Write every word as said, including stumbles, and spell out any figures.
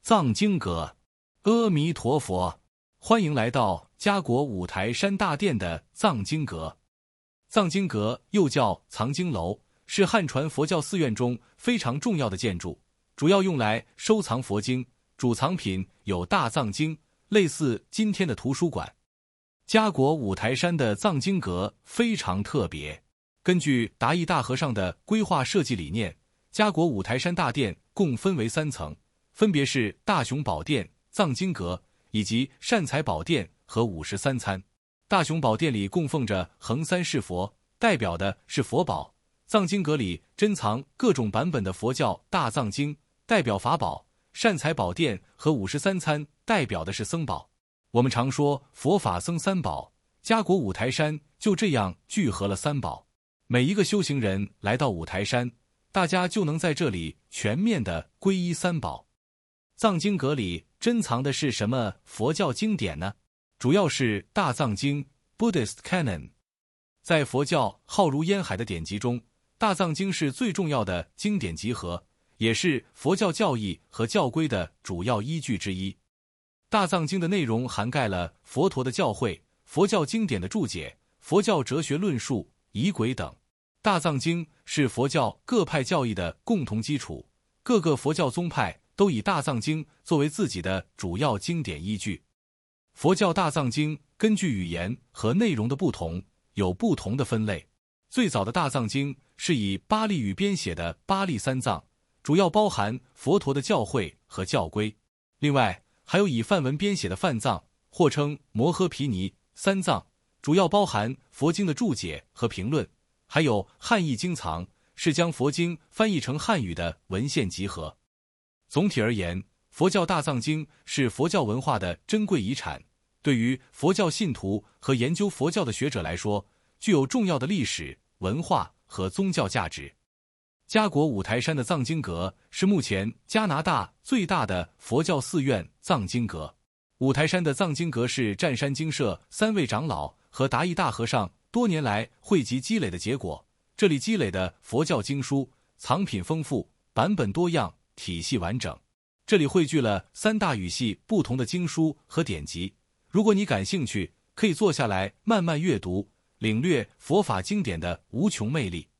藏经阁，阿弥陀佛，欢迎来到家国五台山大殿的藏经阁。藏经阁又叫藏经楼，是汉传佛教寺院中非常重要的建筑，主要用来收藏佛经，主藏品有大藏经，类似今天的图书馆。家国五台山的藏经阁非常特别，根据达义大和尚的规划设计理念，家国五台山大殿共分为三层，分别是大雄宝殿、藏经阁以及善财宝殿和五十三参。大雄宝殿里供奉着横三世佛，代表的是佛宝；藏经阁里珍藏各种版本的佛教大藏经，代表法宝；善财宝殿和五十三参代表的是僧宝。我们常说佛法僧三宝，家国五台山就这样聚合了三宝。每一个修行人来到五台山，大家就能在这里全面的皈依三宝。藏经阁里珍藏的是什么佛教经典呢？主要是大藏经 Buddhist Canon。 在佛教浩如烟海的典籍中，大藏经是最重要的经典集合，也是佛教教义和教规的主要依据之一。大藏经的内容涵盖了佛陀的教诲、佛教经典的注解、佛教哲学论述、仪轨等。大藏经是佛教各派教义的共同基础，各个佛教宗派都以大藏经作为自己的主要经典依据。佛教大藏经根据语言和内容的不同，有不同的分类。最早的大藏经是以巴利语编写的巴利三藏，主要包含佛陀的教诲和教规。另外还有以梵文编写的梵藏，或称摩诃毗尼三藏，主要包含佛经的注解和评论。还有汉译经藏，是将佛经翻译成汉语的文献集合。总体而言，佛教大藏经是佛教文化的珍贵遗产，对于佛教信徒和研究佛教的学者来说，具有重要的历史、文化和宗教价值。家国五台山的藏经阁是目前加拿大最大的佛教寺院藏经阁。五台山的藏经阁是湛山精舍三位长老和达义大和尚多年来汇集积累的结果，这里积累的佛教经书藏品丰富，版本多样，体系完整。这里汇聚了三大语系不同的经书和典籍，如果你感兴趣，可以坐下来慢慢阅读，领略佛法经典的无穷魅力。